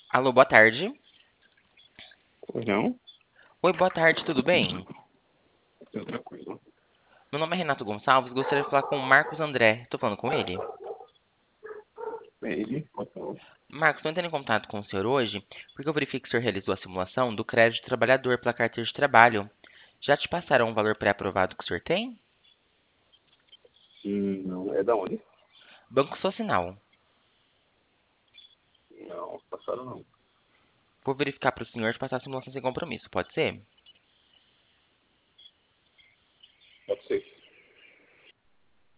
Alô, boa tarde. Pois não? Oi, boa tarde, tudo bem? Tudo tranquilo. Meu nome é Renato Gonçalves, gostaria de falar com o Marcos André. Tô falando com ele? Ele, pode falar. Marcos, estou entrando em contato com o senhor hoje porque eu verifiquei que o senhor realizou a simulação do crédito trabalhador pela carteira de trabalho. Já te passaram o valor pré-aprovado que o senhor tem? Não, é da onde? Banco Social. Não, passaram não. Vou verificar para o senhor te passar a simulação sem compromisso, pode ser? Pode ser.